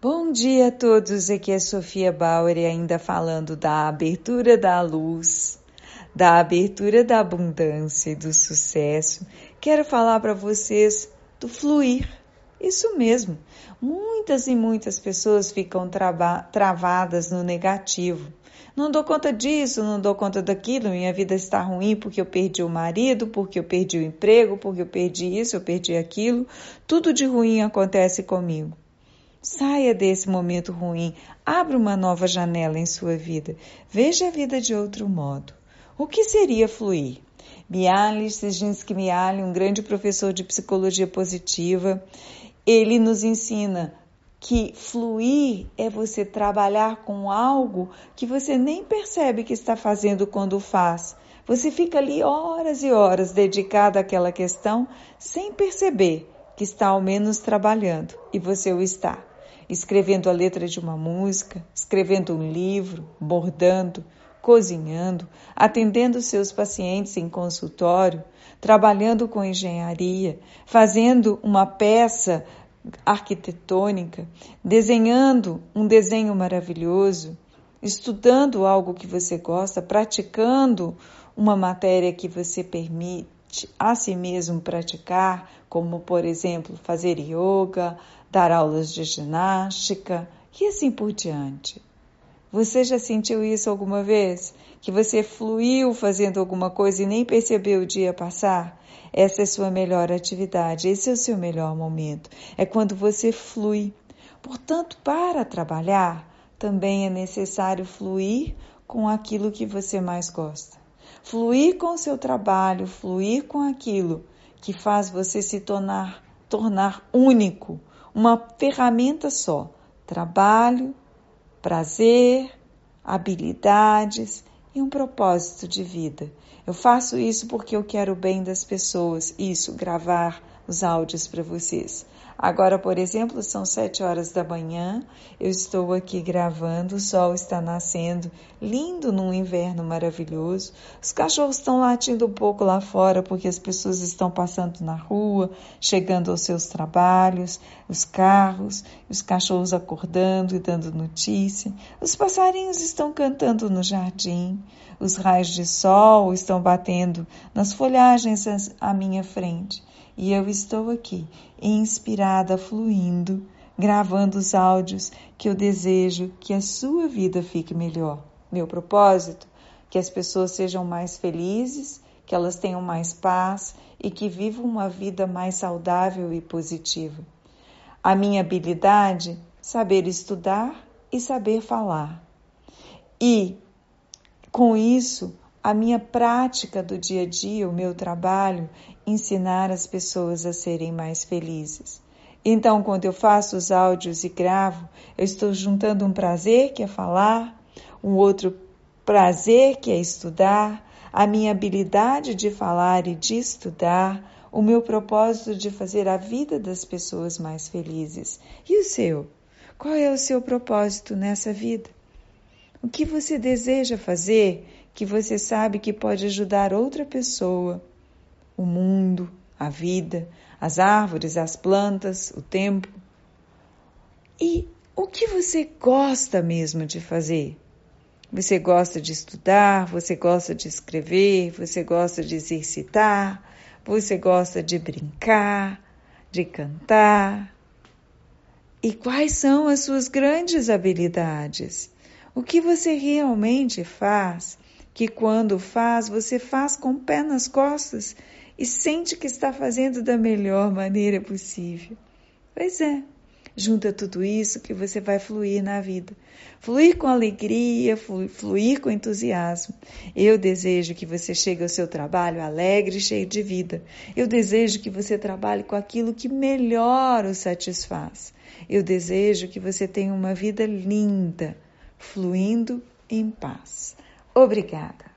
Bom dia a todos, aqui é Sofia Bauer e ainda falando da abertura da luz, da abertura da abundância e do sucesso. Quero falar para vocês do fluir, isso mesmo. Muitas e muitas pessoas ficam travadas no negativo. Não dou conta disso, não dou conta daquilo, minha vida está ruim porque eu perdi o marido, porque eu perdi o emprego, porque eu perdi isso, eu perdi aquilo. Tudo de ruim acontece comigo. Saia desse momento ruim, abra uma nova janela em sua vida, veja a vida de outro modo. O que seria fluir? Mihaly Csikszentmihalyi, um grande professor de psicologia positiva, ele nos ensina que fluir é você trabalhar com algo que você nem percebe que está fazendo quando faz. Você fica ali horas e horas dedicado àquela questão sem perceber que está ao menos trabalhando, e você o está. Escrevendo a letra de uma música, escrevendo um livro, bordando, cozinhando, atendendo seus pacientes em consultório, trabalhando com engenharia, fazendo uma peça arquitetônica, desenhando um desenho maravilhoso, estudando algo que você gosta, praticando uma matéria que você permite a si mesmo praticar, como, por exemplo, fazer yoga, dar aulas de ginástica e assim por diante. Você já sentiu isso alguma vez? Que você fluiu fazendo alguma coisa e nem percebeu o dia passar? Essa é a sua melhor atividade, esse é o seu melhor momento. É quando você flui. Portanto, para trabalhar, também é necessário fluir com aquilo que você mais gosta. Fluir com o seu trabalho, fluir com aquilo que faz você se tornar único, uma ferramenta só. Trabalho, prazer, habilidades e um propósito de vida. Eu faço isso porque eu quero o bem das pessoas, gravar os áudios para vocês. Agora, por exemplo, são 7 horas da manhã, eu estou aqui gravando, o sol está nascendo, lindo num inverno maravilhoso. Os cachorros estão latindo um pouco lá fora porque as pessoas estão passando na rua, chegando aos seus trabalhos, os carros, os cachorros acordando e dando notícia. Os passarinhos estão cantando no jardim, os raios de sol estão batendo nas folhagens à minha frente. E eu estou aqui, inspirada, fluindo, gravando os áudios que eu desejo que a sua vida fique melhor. Meu propósito? Que as pessoas sejam mais felizes, que elas tenham mais paz e que vivam uma vida mais saudável e positiva. A minha habilidade? Saber estudar e saber falar. E, com isso, a minha prática do dia a dia, o meu trabalho, ensinar as pessoas a serem mais felizes. Então, quando eu faço os áudios e gravo, eu estou juntando um prazer, que é falar, um outro prazer, que é estudar, a minha habilidade de falar e de estudar, o meu propósito de fazer a vida das pessoas mais felizes. E o seu? Qual é o seu propósito nessa vida? O que você deseja fazer que você sabe que pode ajudar outra pessoa, o mundo, a vida, as árvores, as plantas, o tempo? E o que você gosta mesmo de fazer? Você gosta de estudar, você gosta de escrever, você gosta de exercitar, você gosta de brincar, de cantar? E quais são as suas grandes habilidades? O que você realmente faz, que quando faz, você faz com o pé nas costas e sente que está fazendo da melhor maneira possível? Pois é, junta tudo isso que você vai fluir na vida. Fluir com alegria, fluir com entusiasmo. Eu desejo que você chegue ao seu trabalho alegre e cheio de vida. Eu desejo que você trabalhe com aquilo que melhor o satisfaz. Eu desejo que você tenha uma vida linda, fluindo em paz. Obrigada.